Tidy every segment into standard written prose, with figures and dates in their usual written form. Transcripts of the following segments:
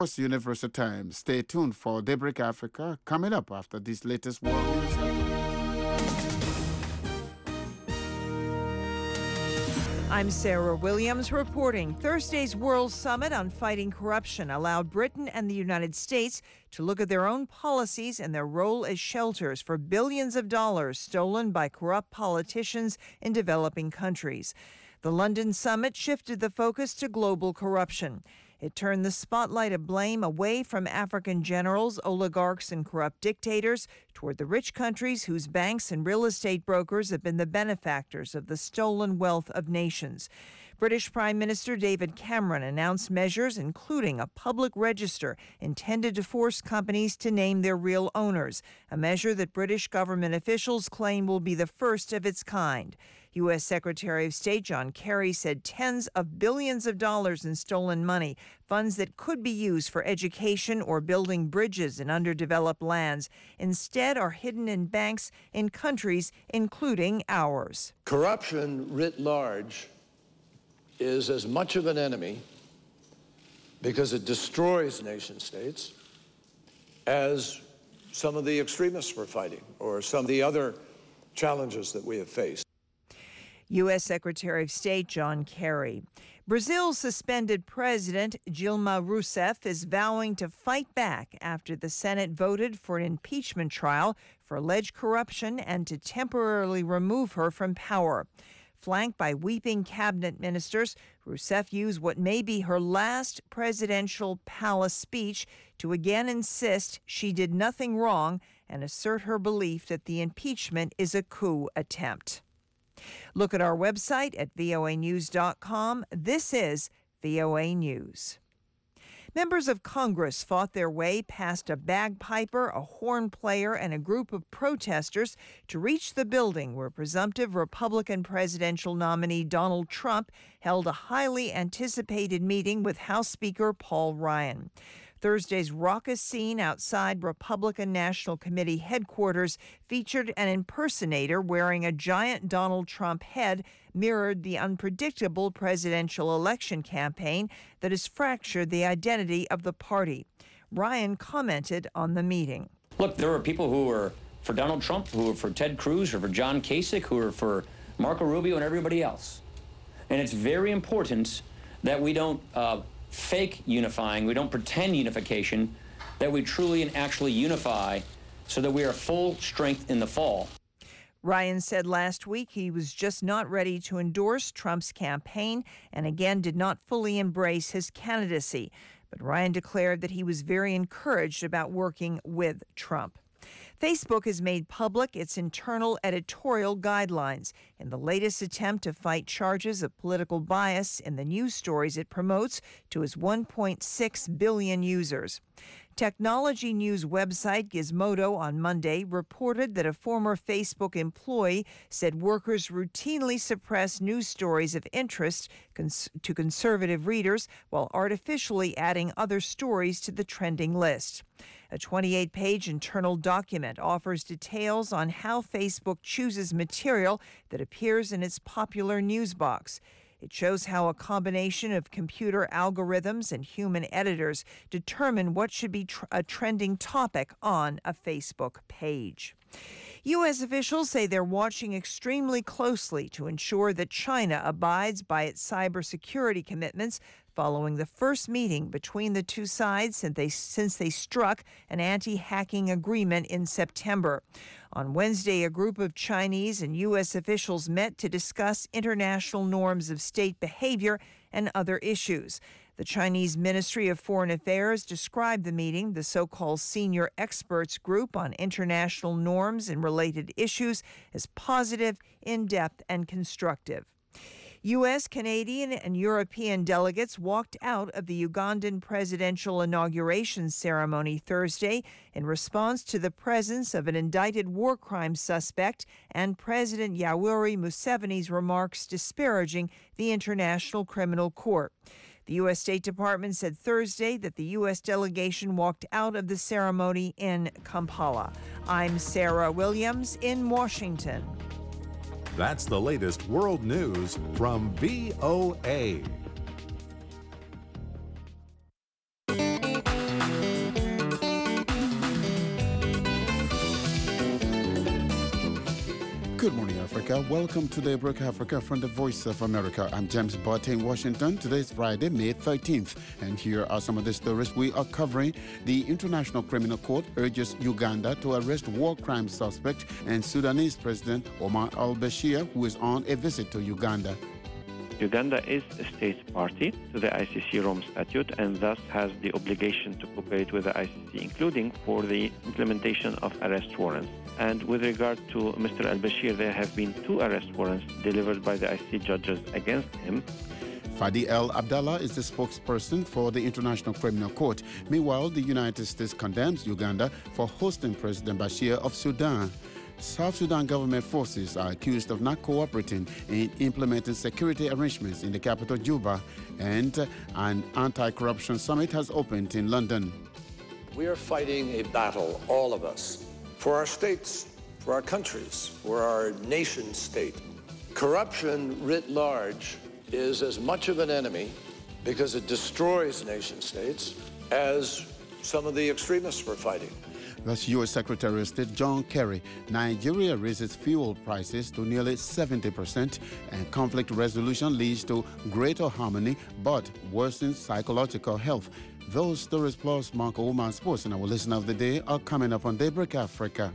Universal Time. Stay tuned for Daybreak Africa coming up after this latest world news. I'm Sarah Williams reporting. Thursday's World Summit on Fighting Corruption allowed Britain and the United States to look at their own policies and their role as shelters for billions of dollars stolen by corrupt politicians in developing countries. The London summit shifted the focus to global corruption. It turned the spotlight of blame away from African generals, oligarchs, and corrupt dictators toward the rich countries whose banks and real estate brokers have been the benefactors of the stolen wealth of nations. British Prime Minister David Cameron announced measures including a public register intended to force companies to name their real owners, a measure that British government officials claim will be the first of its kind. U.S. Secretary of State John Kerry said tens of billions of dollars in stolen money, funds that could be used for education or building bridges in underdeveloped lands, instead are hidden in banks in countries including ours. Corruption writ large is as much of an enemy because it destroys nation states as some of the extremists we're fighting or some of the other challenges that we have faced. U.S. Secretary of State John Kerry. Brazil's suspended president, Dilma Rousseff, is vowing to fight back after the Senate voted for an impeachment trial for alleged corruption and to temporarily remove her from power. Flanked by weeping cabinet ministers, Rousseff used what may be her last presidential palace speech to again insist she did nothing wrong and assert her belief that the impeachment is a coup attempt. Look at our website at voanews.com. This is VOA News. Members of Congress fought their way past a bagpiper, a horn player, and a group of protesters to reach the building where presumptive Republican presidential nominee Donald Trump held a highly anticipated meeting with House Speaker Paul Ryan. Thursday's raucous scene outside Republican National Committee headquarters featured an impersonator wearing a giant Donald Trump head, mirrored the unpredictable presidential election campaign that has fractured the identity of the party. Ryan commented on the meeting. Look, there are people who are for Donald Trump, who are for Ted Cruz, or for John Kasich, who are for Marco Rubio and everybody else. And it's very important that we don't fake unifying, we don't pretend unification, that we truly and actually unify so that we are full strength in the fall. Ryan said last week he was just not ready to endorse Trump's campaign and again did not fully embrace his candidacy. But Ryan declared that he was very encouraged about working with Trump. Facebook has made public its internal editorial guidelines in the latest attempt to fight charges of political bias in the news stories it promotes to its 1.6 billion users. Technology news website Gizmodo on Monday reported that a former Facebook employee said workers routinely suppress news stories of interest to conservative readers while artificially adding other stories to the trending list. A 28-page internal document offers details on how Facebook chooses material that appears in its popular news box. It shows how a combination of computer algorithms and human editors determine what should be a trending topic on a Facebook page. U.S. officials say they're watching extremely closely to ensure that China abides by its cybersecurity commitments following the first meeting between the two sides since they struck an anti-hacking agreement in September. On Wednesday, a group of Chinese and U.S. officials met to discuss international norms of state behavior and other issues. The Chinese Ministry of Foreign Affairs described the meeting, the so-called Senior Experts Group on International Norms and Related Issues, as positive, in-depth, and constructive. U.S., Canadian, and European delegates walked out of the Ugandan presidential inauguration ceremony Thursday in response to the presence of an indicted war crime suspect and President Yoweri Museveni's remarks disparaging the International Criminal Court. The U.S. State Department said Thursday that the U.S. delegation walked out of the ceremony in Kampala. I'm Sarah Williams in Washington. That's the latest world news from VOA. Good morning, Africa. Welcome to Daybreak Africa from the Voice of America. I'm James Botte in Washington. Today is Friday, May 13th. And here are some of the stories we are covering. The International Criminal Court urges Uganda to arrest war crime suspect and Sudanese President Omar al-Bashir, who is on a visit to Uganda. Uganda is a state party to the ICC Rome Statute and thus has the obligation to cooperate with the ICC, including for the implementation of arrest warrants. And with regard to Mr. al-Bashir, there have been 2 arrest warrants delivered by the ICC judges against him. Fadi El Abdallah is the spokesperson for the International Criminal Court. Meanwhile, the United States condemns Uganda for hosting President Bashir of Sudan. South Sudan government forces are accused of not cooperating in implementing security arrangements in the capital, Juba, and an anti-corruption summit has opened in London. We are fighting a battle, all of us, for our states, for our countries, for our nation state. Corruption writ large is as much of an enemy because it destroys nation states as some of the extremists we're fighting. That's U.S. Secretary of State John Kerry. Nigeria raises fuel prices to nearly 70%, and conflict resolution leads to greater harmony but worsens psychological health. Those stories plus Marco Woman Sports and our listener of the day are coming up on Daybreak Africa.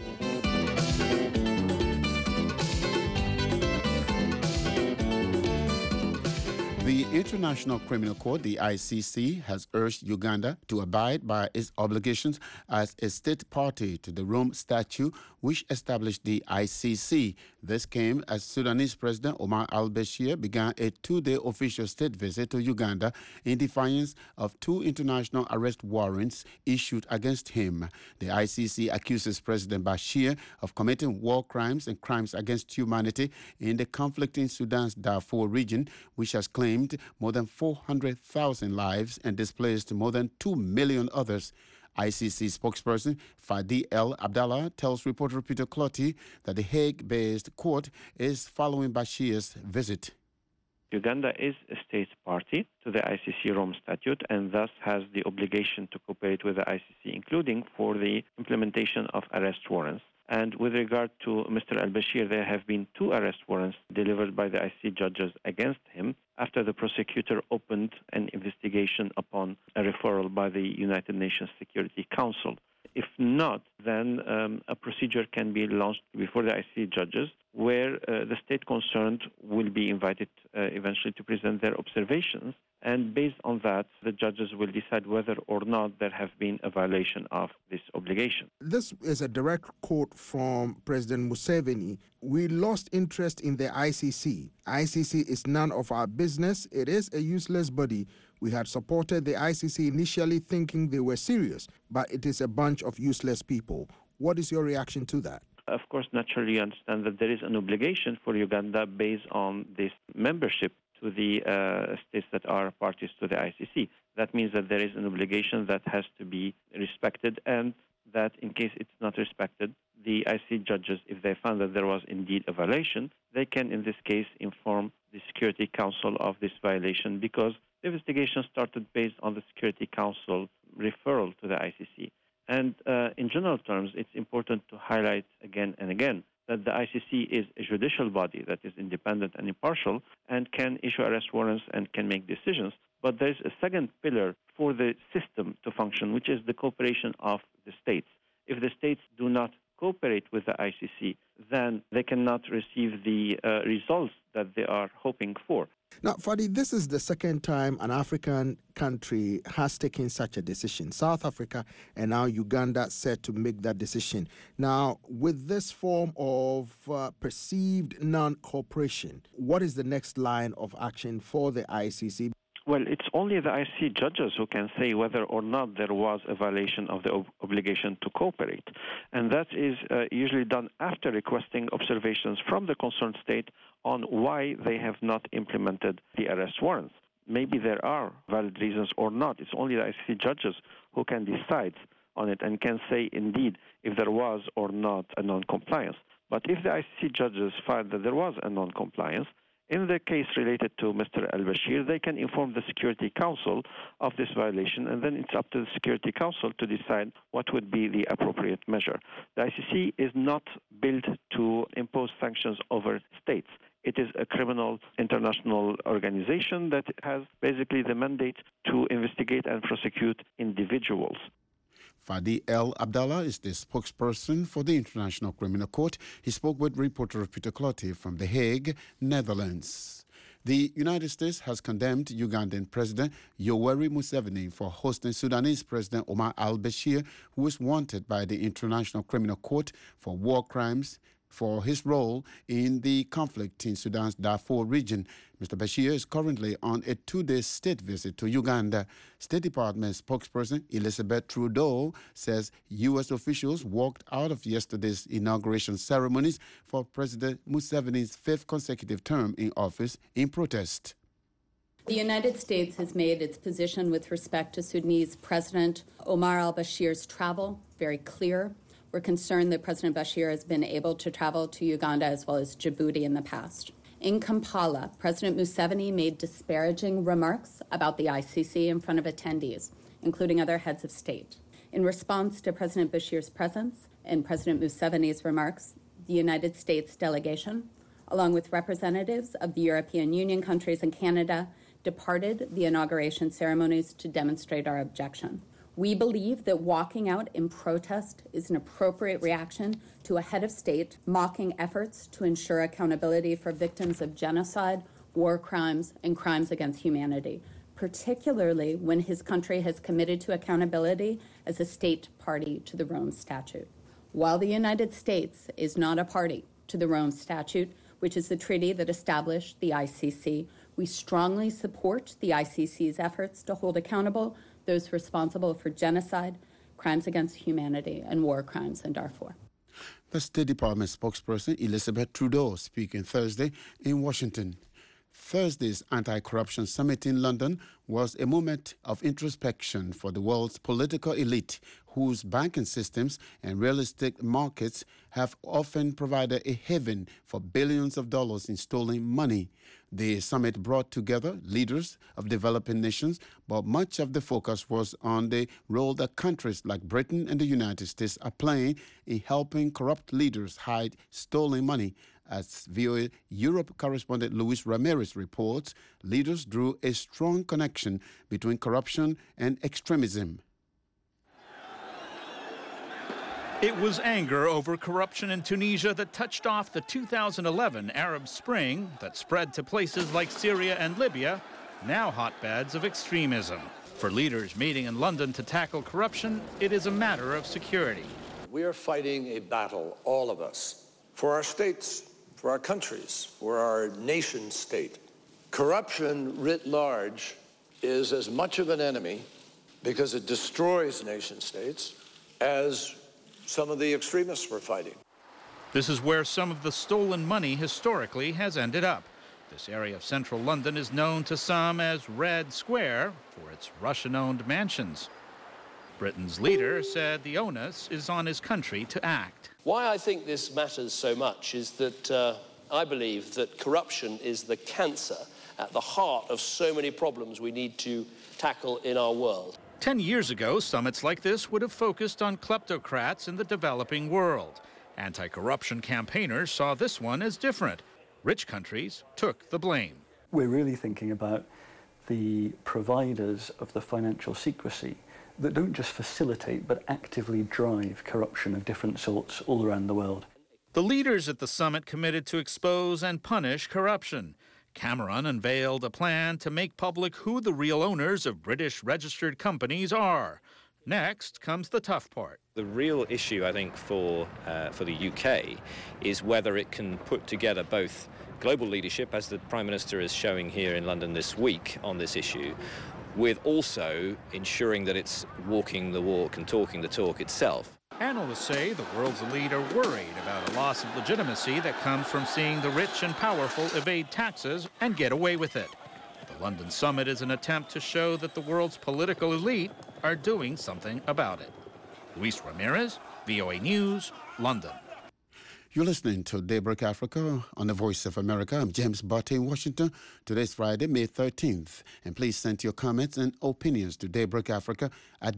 The International Criminal Court, the ICC, has urged Uganda to abide by its obligations as a state party to the Rome Statute, which established the ICC. This came as Sudanese President Omar al-Bashir began a 2-day official state visit to Uganda in defiance of 2 international arrest warrants issued against him. The ICC accuses President Bashir of committing war crimes and crimes against humanity in the conflict in Sudan's Darfur region, which has claimed more than 400,000 lives and displaced more than 2 million others. ICC spokesperson Fadi El Abdallah tells reporter Peter Clotty that the Hague-based court is following Bashir's visit. Uganda is a state party to the ICC Rome Statute and thus has the obligation to cooperate with the ICC, including for the implementation of arrest warrants. And with regard to Mr. al-Bashir, there have been 2 arrest warrants delivered by the ICC judges against him after the prosecutor opened an investigation upon a referral by the United Nations Security Council. If not, then a procedure can be launched before the ICC judges where the state concerned will be invited eventually to present their observations. And based on that, the judges will decide whether or not there have been a violation of this obligation. This is a direct quote from President Museveni. We lost interest in the ICC. ICC is none of our business. It is a useless body. We had supported the ICC initially thinking they were serious, but it is a bunch of useless people. What is your reaction to that? Of course, naturally, you understand that there is an obligation for Uganda based on this membership to the states that are parties to the ICC. That means that there is an obligation that has to be respected, and that in case it's not respected, the ICC judges, if they found that there was indeed a violation, they can, in this case, inform the Security Council of this violation because the investigation started based on the Security Council referral to the ICC. And in general terms, it's important to highlight again and again that the ICC is a judicial body that is independent and impartial and can issue arrest warrants and can make decisions. But there's a second pillar for the system to function, which is the cooperation of the states. If the states do not cooperate with the ICC, then they cannot receive the results that they are hoping for. Now, Fadi, this is the second time an African country has taken such a decision. South Africa and now Uganda set to make that decision. Now, with this form of perceived non-cooperation, what is the next line of action for the ICC? Well, it's only the ICC judges who can say whether or not there was a violation of the obligation to cooperate. And that is usually done after requesting observations from the concerned state on why they have not implemented the arrest warrants. Maybe there are valid reasons or not. It's only the ICC judges who can decide on it and can say, indeed, if there was or not a non-compliance. But if the ICC judges find that there was a non-compliance, In the case related to Mr. al-Bashir, they can inform the Security Council of this violation, and then it's up to the Security Council to decide what would be the appropriate measure. The ICC is not built to impose sanctions over states. It is a criminal international organization that has basically the mandate to investigate and prosecute individuals. Fadi El Abdallah is the spokesperson for the International Criminal Court. He spoke with reporter Peter Clottey from The Hague, Netherlands. The United States has condemned Ugandan President Yoweri Museveni for hosting Sudanese President Omar al-Bashir, who is wanted by the International Criminal Court for war crimes for his role in the conflict in Sudan's Darfur region. Mr. Bashir is currently on a 2-day state visit to Uganda. State Department spokesperson Elizabeth Trudeau says U.S. officials walked out of yesterday's inauguration ceremonies for President Museveni's 5th consecutive term in office in protest. The United States has made its position with respect to Sudanese President Omar al-Bashir's travel very clear. We're concerned that President Bashir has been able to travel to Uganda as well as Djibouti in the past. In Kampala, President Museveni made disparaging remarks about the ICC in front of attendees, including other heads of state. In response to President Bashir's presence and President Museveni's remarks, the United States delegation, along with representatives of the European Union countries and Canada, departed the inauguration ceremonies to demonstrate our objection. We believe that walking out in protest is an appropriate reaction to a head of state mocking efforts to ensure accountability for victims of genocide, war crimes, and crimes against humanity, particularly when his country has committed to accountability as a state party to the Rome Statute. While the United States is not a party to the Rome Statute, which is the treaty that established the ICC, we strongly support the ICC's efforts to hold accountable those responsible for genocide, crimes against humanity, and war crimes in Darfur. The State Department spokesperson Elizabeth Trudeau speaking Thursday in Washington. Thursday's anti-corruption summit in London was a moment of introspection for the world's political elite, whose banking systems and real estate markets have often provided a haven for billions of dollars in stolen money. The summit brought together leaders of developing nations, but much of the focus was on the role that countries like Britain and the United States are playing in helping corrupt leaders hide stolen money. As VOA Europe correspondent Luis Ramirez reports, leaders drew a strong connection between corruption and extremism. It was anger over corruption in Tunisia that touched off the 2011 Arab Spring that spread to places like Syria and Libya, now hotbeds of extremism. For leaders meeting in London to tackle corruption, it is a matter of security. We are fighting a battle, all of us, for our states, for our countries, for our nation state. Corruption writ large is as much of an enemy because it destroys nation states as some of the extremists were fighting. This is where some of the stolen money historically has ended up. This area of central London is known to some as Red Square for its Russian-owned mansions. Britain's leader said the onus is on his country to act. Why I think this matters so much is that I believe that corruption is the cancer at the heart of so many problems we need to tackle in our world. 10 years ago, summits like this would have focused on kleptocrats in the developing world. Anti-corruption campaigners saw this one as different. Rich countries took the blame. We're really thinking about the providers of the financial secrecy that don't just facilitate but actively drive corruption of different sorts all around the world. The leaders at the summit committed to expose and punish corruption. Cameron unveiled a plan to make public who the real owners of British registered companies are. Next comes the tough part. The real issue, I think, for the UK is whether it can put together both global leadership, as the Prime Minister is showing here in London this week on this issue, with also ensuring that it's walking the walk and talking the talk itself. Analysts say the world's elite are worried about a loss of legitimacy that comes from seeing the rich and powerful evade taxes and get away with it. The London summit is an attempt to show that the world's political elite are doing something about it. Luis Ramirez, VOA News, London. You're listening to Daybreak Africa on the Voice of America. I'm James Barty in Washington. Today's Friday, May 13th. And please send your comments and opinions to Daybreak Africa at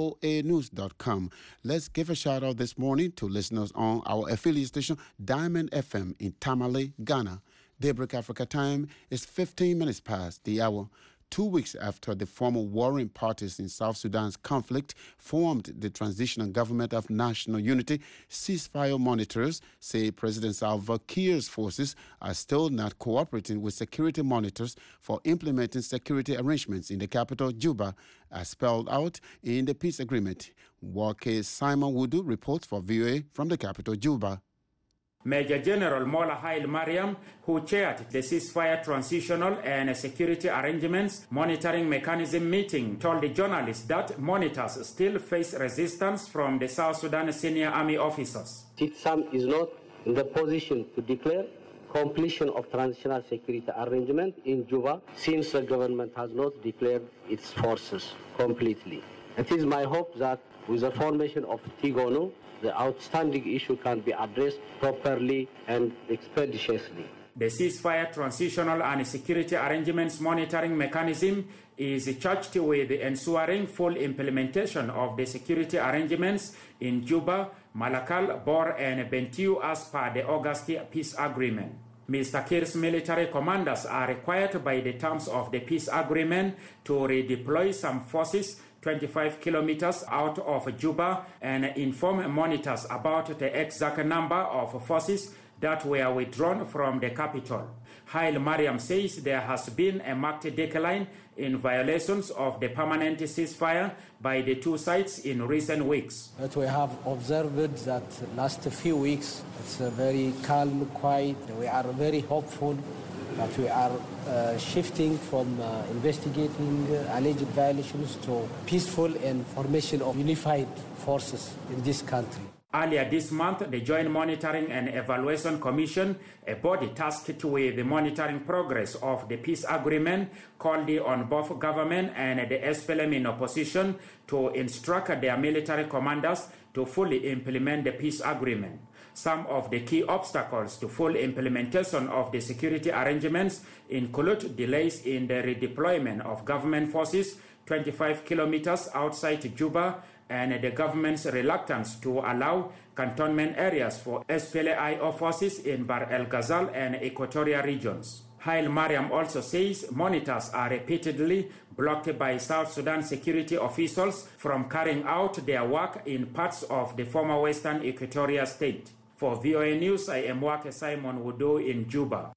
voanews.com. Let's give a shout out this morning to listeners on our affiliate station, Diamond FM in Tamale, Ghana. Daybreak Africa time is 15 minutes past the hour. 2 weeks after the former warring parties in South Sudan's conflict formed the Transitional Government of National Unity, ceasefire monitors say President Salva Kiir's forces are still not cooperating with security monitors for implementing security arrangements in the capital, Juba, as spelled out in the peace agreement. Wake Simon Wudu reports for VOA from the capital, Juba. Major General Mola Haile Mariam, who chaired the ceasefire transitional and security arrangements monitoring mechanism meeting, told the journalists that monitors still face resistance from the South Sudan senior army officers. TITSAM is not in the position to declare completion of transitional security arrangement in Juba since the government has not declared its forces completely. It is my hope that with the formation of TIGONU, the outstanding issue can be addressed properly and expeditiously. The ceasefire transitional and security arrangements monitoring mechanism is charged with ensuring full implementation of the security arrangements in Juba, Malakal, Bor, and Bentiu as per the August peace agreement. Mr. Kiir's military commanders are required by the terms of the peace agreement to redeploy some forces 25 kilometers out of Juba and inform monitors about the exact number of forces that were withdrawn from the capital. Haile Mariam says there has been a marked decline in violations of the permanent ceasefire by the two sides in recent weeks. But we have observed that last few weeks it's very calm, quiet. We are very hopeful that we are shifting from investigating alleged violations to peaceful and formation of unified forces in this country. Earlier this month, the Joint Monitoring and Evaluation Commission, a body tasked with the monitoring progress of the peace agreement, called on both government and the SPLM in opposition to instruct their military commanders to fully implement the peace agreement. Some of the key obstacles to full implementation of the security arrangements include delays in the redeployment of government forces 25 kilometers outside Juba and the government's reluctance to allow cantonment areas for SPLA-IO forces in Bahr el Ghazal and Equatorial regions. Haile Mariam also says monitors are repeatedly blocked by South Sudan security officials from carrying out their work in parts of the former Western Equatoria state. For VOA News, I am Wake Simon Wudu in Juba.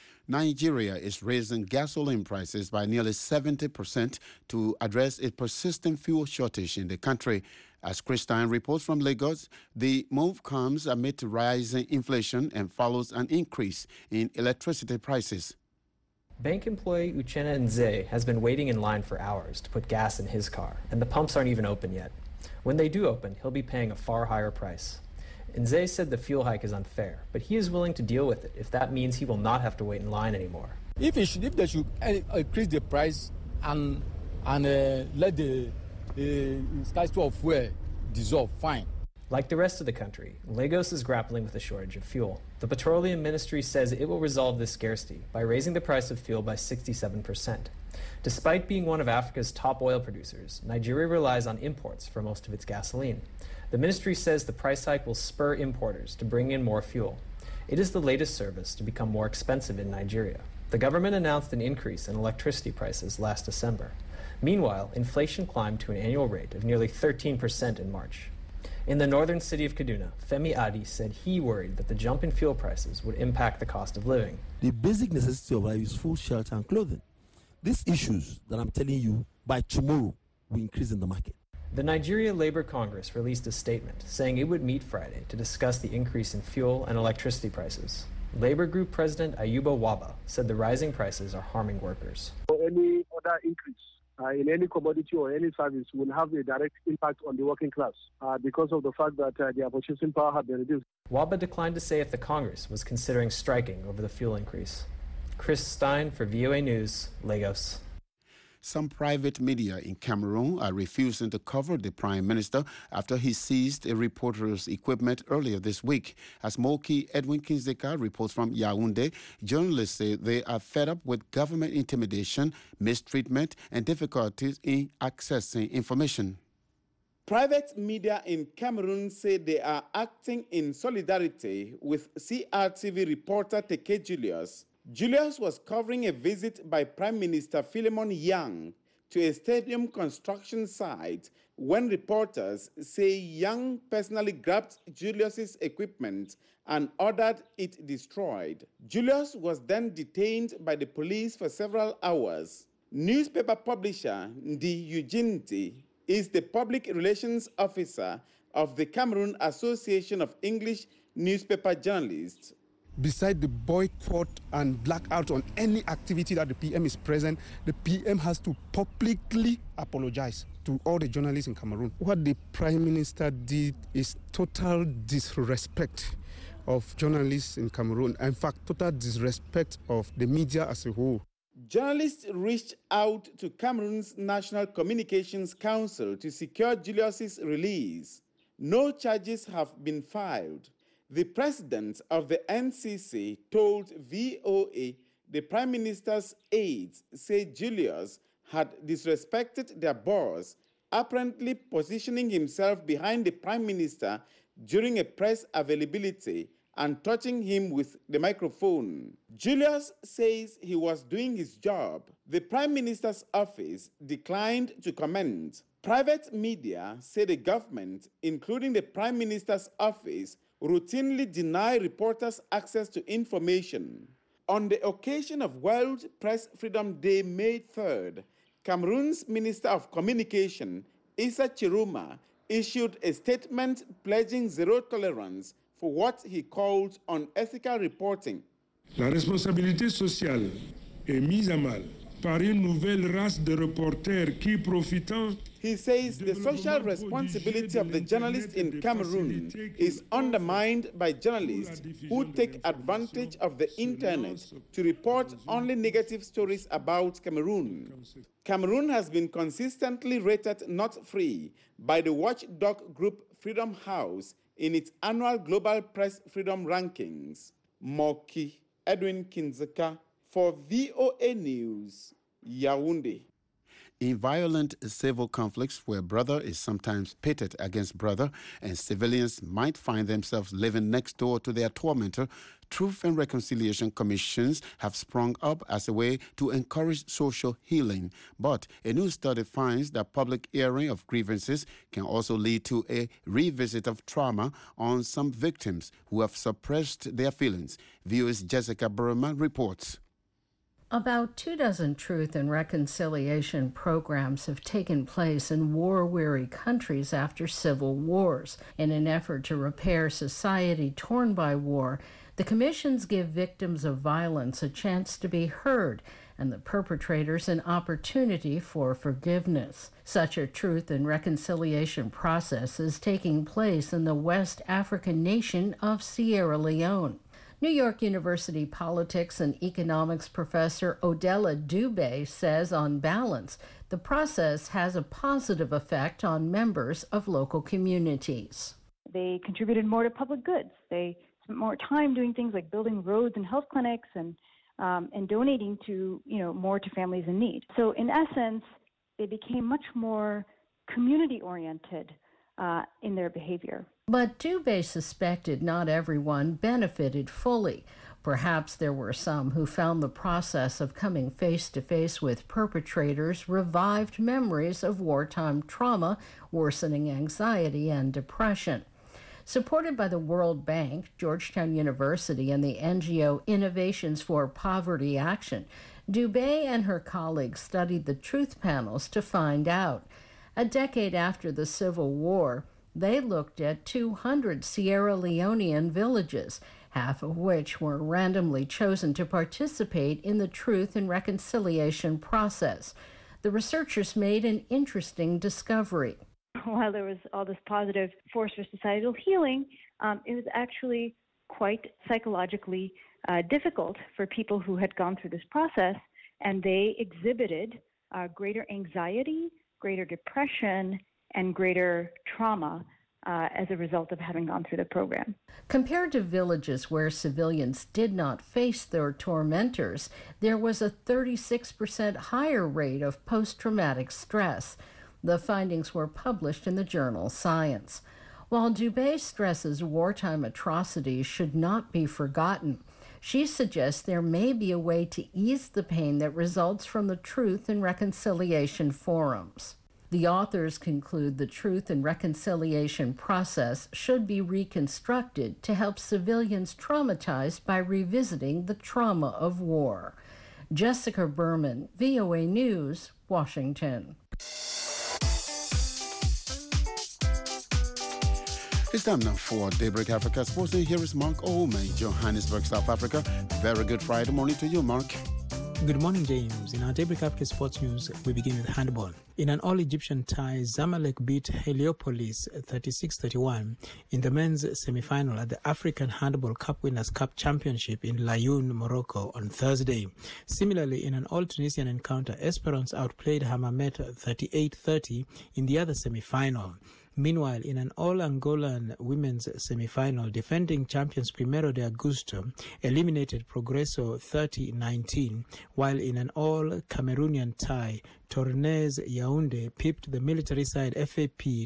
Nigeria is raising gasoline prices by nearly 70% to address a persistent fuel shortage in the country. As Christine reports from Lagos, the move comes amid rising inflation and follows an increase in electricity prices. Bank employee Uchenna Nze has been waiting in line for hours to put gas in his car, and the pumps aren't even open yet. When they do open, he'll be paying a far higher price. Nze said the fuel hike is unfair, but he is willing to deal with it if that means he will not have to wait in line anymore. If they should increase the price and let the scarcity of fuel dissolve, fine. Like the rest of the country, Lagos is grappling with a shortage of fuel. The Petroleum Ministry says it will resolve this scarcity by raising the price of fuel by 67%. Despite being one of Africa's top oil producers, Nigeria relies on imports for most of its gasoline. The ministry says the price hike will spur importers to bring in more fuel. It is the latest service to become more expensive in Nigeria. The government announced an increase in electricity prices last December. Meanwhile, inflation climbed to an annual rate of nearly 13% in March. In the northern city of Kaduna, Femi Adi said he worried that the jump in fuel prices would impact the cost of living. The basic necessity of life is food, shelter, and clothing. These issues that I'm telling you, by tomorrow, will increase in the market. The Nigeria Labour Congress released a statement saying it would meet Friday to discuss the increase in fuel and electricity prices. Labour Group President Ayuba Waba said the rising prices are harming workers. Any other increase in any commodity or any service will have a direct impact on the working class because of the fact that their purchasing power has been reduced. Waba declined to say if the Congress was considering striking over the fuel increase. Chris Stein for VOA News, Lagos. Some private media in Cameroon are refusing to cover the Prime Minister after he seized a reporter's equipment earlier this week. As Moki Edwin Kinzeka reports from Yaoundé, journalists say they are fed up with government intimidation, mistreatment, and difficulties in accessing information. Private media in Cameroon say they are acting in solidarity with CRTV reporter Teke Julius. Julius was covering a visit by Prime Minister Philemon Yang to a stadium construction site when reporters say Yang personally grabbed Julius's equipment and ordered it destroyed. Julius was then detained by the police for several hours. Newspaper publisher Ndi Ujinti is the public relations officer of the Cameroon Association of English Newspaper Journalists. Beside the boycott and blackout on any activity that the PM is present, the PM has to publicly apologize to all the journalists in Cameroon. What the Prime Minister did is total disrespect of journalists in Cameroon. In fact, total disrespect of the media as a whole. Journalists reached out to Cameroon's National Communications Council to secure Julius's release. No charges have been filed. The president of the NCC told VOA the Prime Minister's aides say Julius had disrespected their boss, apparently positioning himself behind the Prime Minister during a press availability and touching him with the microphone. Julius says he was doing his job. The Prime Minister's office declined to comment. Private media say the government, including the Prime Minister's office, routinely deny reporters access to information. On the occasion of World Press Freedom Day, May 3rd, Cameroon's Minister of Communication, Issa Chiruma, issued a statement pledging zero tolerance for what he called unethical reporting. La responsabilité sociale est mise à mal par une nouvelle race de reporters qui, profitant. He says the social responsibility of the journalists in Cameroon is undermined by journalists who take advantage of the internet to report only negative stories about Cameroon. Cameroon has been consistently rated not free by the watchdog group Freedom House in its annual Global Press Freedom Rankings. Moki Edwin Kinzeka for VOA News, Yaoundé. In violent civil conflicts where brother is sometimes pitted against brother and civilians might find themselves living next door to their tormentor, Truth and Reconciliation Commissions have sprung up as a way to encourage social healing. But a new study finds that public airing of grievances can also lead to a revisit of trauma on some victims who have suppressed their feelings. VOA's Jessica Burma reports. About 24 Truth and Reconciliation programs have taken place in war-weary countries after civil wars. In an effort to repair society torn by war, the commissions give victims of violence a chance to be heard and the perpetrators an opportunity for forgiveness. Such a Truth and Reconciliation process is taking place in the West African nation of Sierra Leone. New York University politics and economics professor Odella Dubé says, on balance, the process has a positive effect on members of local communities. They contributed more to public goods. They spent more time doing things like building roads and health clinics and donating to, more to families in need. So in essence, they became much more community-oriented in their behavior. But Dubé suspected not everyone benefited fully. Perhaps there were some who found the process of coming face-to-face with perpetrators revived memories of wartime trauma, worsening anxiety and depression. Supported by the World Bank, Georgetown University, and the NGO Innovations for Poverty Action, Dubé and her colleagues studied the truth panels to find out. A decade after the Civil War, they looked at 200 Sierra Leonean villages, half of which were randomly chosen to participate in the Truth and Reconciliation process. The researchers made an interesting discovery. While there was all this positive force for societal healing, it was actually quite psychologically difficult for people who had gone through this process, and they exhibited greater anxiety, greater depression, and greater trauma as a result of having gone through the program. Compared to villages where civilians did not face their tormentors, there was a 36% higher rate of post-traumatic stress. The findings were published in the journal Science. While Dubé stresses wartime atrocities should not be forgotten, she suggests there may be a way to ease the pain that results from the Truth and Reconciliation forums. The authors conclude the Truth and Reconciliation process should be reconstructed to help civilians traumatized by revisiting the trauma of war. Jessica Berman, VOA News, Washington. It's time now for Daybreak Africa Sports. Here is Mark Ome, Johannesburg, South Africa. Very good Friday morning to you, Mark. Good morning, James. In our Daybreak Africa Sports News, we begin with handball. In an all-Egyptian tie, Zamalek beat Heliopolis 36-31 in the men's semi-final at the African Handball Cup Winners' Cup Championship in Laayoune, Morocco on Thursday. Similarly, in an all-Tunisian encounter, Esperance outplayed Hammamet 38-30 in the other semi-final. Meanwhile, in an all-Angolan women's semi-final, defending champions Primeiro de Agosto eliminated Progresso 30-19, while in an all-Cameroonian tie, Tournez Yaoundé pipped the military side FAP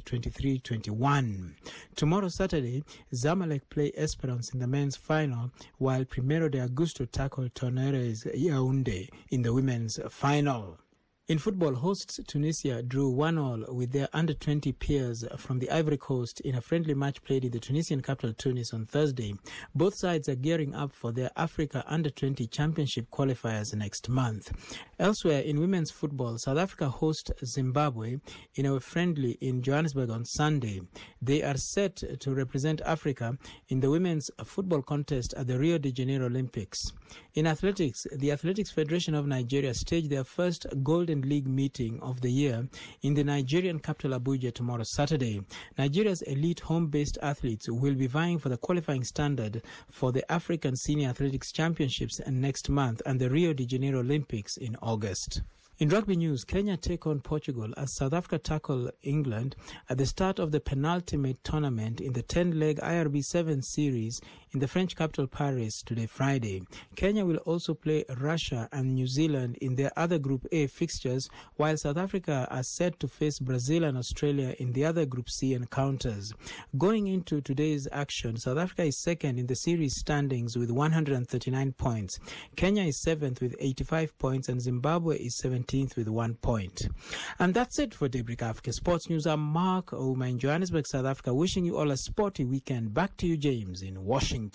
23-21. Tomorrow, Saturday, Zamalek play Esperance in the men's final, while Primeiro de Agosto tackle Tournez Yaoundé in the women's final. In football, hosts Tunisia drew 1-1 with their under-20 peers from the Ivory Coast in a friendly match played in the Tunisian capital Tunis on Thursday. Both sides are gearing up for their Africa Under-20 Championship qualifiers next month. Elsewhere, in women's football, South Africa host Zimbabwe in a friendly in Johannesburg on Sunday. They are set to represent Africa in the women's football contest at the Rio de Janeiro Olympics. In athletics, the Athletics Federation of Nigeria staged their first Golden League meeting of the year in the Nigerian capital Abuja tomorrow, Saturday. Nigeria's elite home-based athletes will be vying for the qualifying standard for the African Senior Athletics Championships next month and the Rio de Janeiro Olympics in August. In rugby news, Kenya take on Portugal as South Africa tackle England at the start of the penultimate tournament in the 10-leg IRB 7 series in the French capital Paris today, Friday. Kenya will also play Russia and New Zealand in their other Group A fixtures, while South Africa are set to face Brazil and Australia in the other Group C encounters. Going into today's action, South Africa is second in the series standings with 139 points. Kenya is 7th with 85 points and Zimbabwe is 17th with 1 point. And that's it for Daybreak Africa Sports News. I'm Mark Ouma in Johannesburg, South Africa, wishing you all a sporty weekend. Back to you, James, in Washington.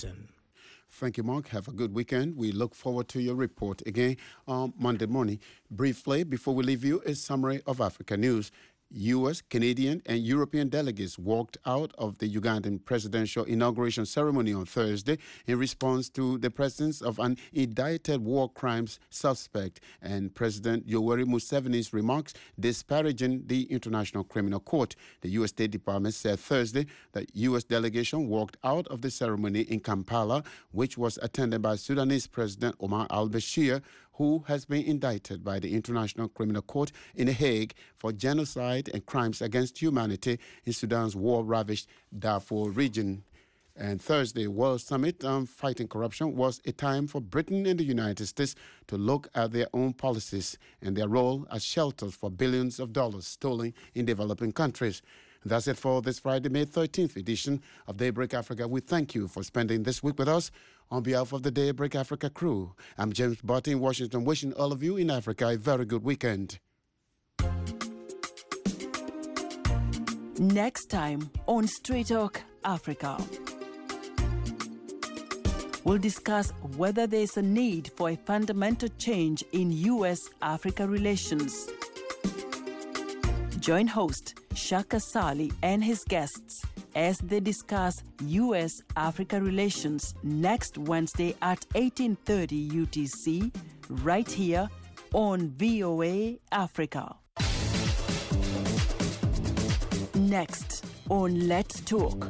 Thank you, Mark. Have a good weekend. We look forward to your report again on Monday morning. Briefly, before we leave you, a summary of Africa news. U.S., Canadian, and European delegates walked out of the Ugandan presidential inauguration ceremony on Thursday in response to the presence of an indicted war crimes suspect and President Yoweri Museveni's remarks disparaging the International Criminal Court. The U.S. State Department said Thursday that U.S. delegation walked out of the ceremony in Kampala, which was attended by Sudanese President Omar al-Bashir, who has been indicted by the International Criminal Court in The Hague for genocide and crimes against humanity in Sudan's war-ravaged Darfur region. And Thursday, World Summit on Fighting Corruption was a time for Britain and the United States to look at their own policies and their role as shelters for billions of dollars stolen in developing countries. That's it for this Friday, May 13th edition of Daybreak Africa. We thank you for spending this week with us. On behalf of the Daybreak Africa crew, I'm James Barty in Washington, wishing all of you in Africa a very good weekend. Next time on Straight Talk Africa, we'll discuss whether there's a need for a fundamental change in U.S.-Africa relations. Join host Shaka Sali and his guests as they discuss U.S.-Africa relations next Wednesday at 18:30 UTC, right here on VOA Africa. Next on Let's Talk.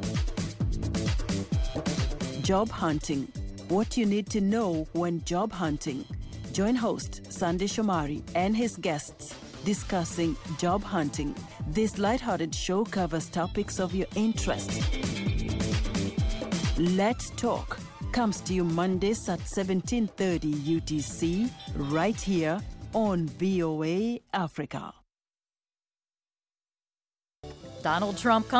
Job hunting. What you need to know when job hunting. Join host Sandy Shomari and his guests discussing job hunting. This lighthearted show covers topics of your interest. Let's Talk comes to you Mondays at 17:30 UTC, right here on VOA Africa. Donald Trump